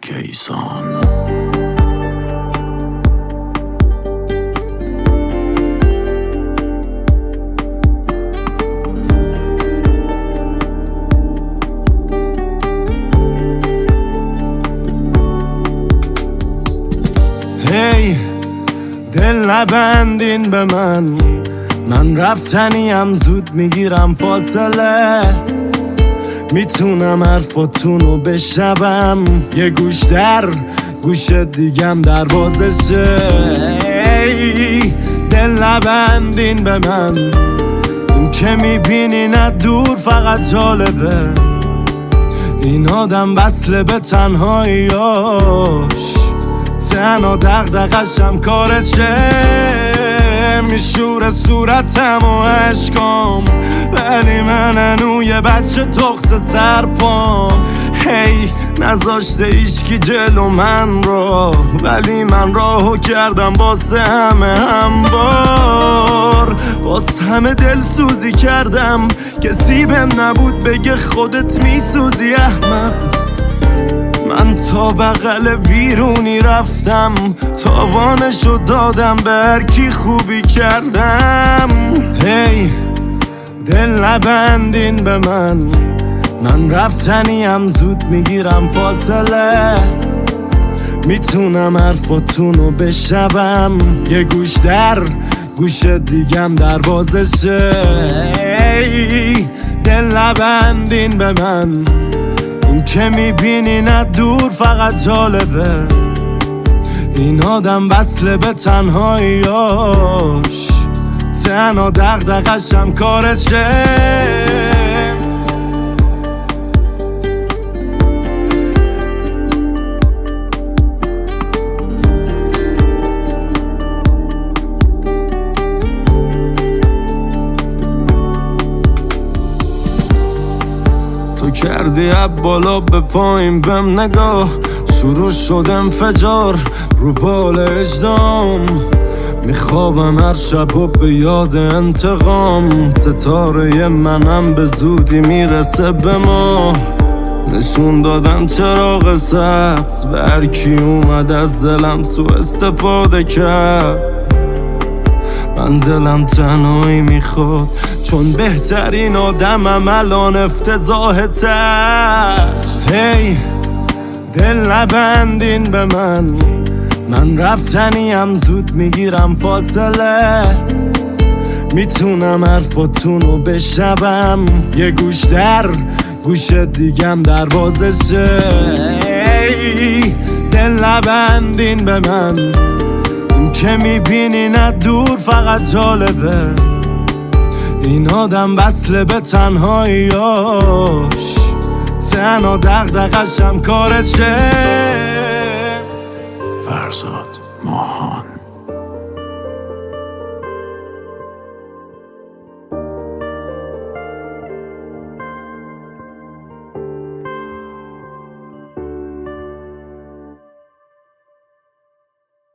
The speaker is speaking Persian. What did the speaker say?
کیسان. هی دل نبندین به من رفتنیم، زود میگیرم فاصله. میتونم حرفاتونو بشنوم، یه گوش در گوش دیگم دروازشه. هی دل نبندین به من، این که میبینی نه دور فقط جالبه. این آدم وصله به تنهاییاش، تنها دغدغه‌شم کارشه. میشوره صورتم و عشقام، ولی من هنو یه بچه تخص سرپام. هی نذاشته ایشکی جلو من رو، ولی من راهو کردم واسه هموار. واسه همه دل سوزی کردم، کسی بهم نبود بگه خودت میسوزی احمق. من تا بغل بیرونی رفتم، تاوانشو دادم به هر کی خوبی کردم. هی دل نبندین به من رفتنیم، زود میگیرم فاصله. میتونم حرفاتونو بشنوم، یه گوش در گوش دیگم دروازشه. هی دل نبندین به من، این که میبینی نه دور فقط جالبه. این آدم وصله به تنهاییاش، تنها دغدغه‌شم کارشه. تو کردی اب بالا به پایین بهم نگاه، شروع شد انفجار رو بال اجدام. میخوابم هر شب و به یاد انتقام، ستاره منم به زودی میرسه به ما. نشون دادم چراغ سبز به هر کی اومد از دلم سو استفاده کرد. من دلم تنهایی میخواد، چون بهترین آدمم الان افتضاح تر. هی دل نبندین به من رفتنیم، زود میگیرم فاصله. میتونم حرفاتونو بشنوم، یه گوش در گوش دیگم دروازشه. هی دل نبندین به من، این که میبینی نه دور فقط جالبه. این آدم وصله به تنهاییاش، تنها دغدغه‌شم کارشه. فرزاد ماهان.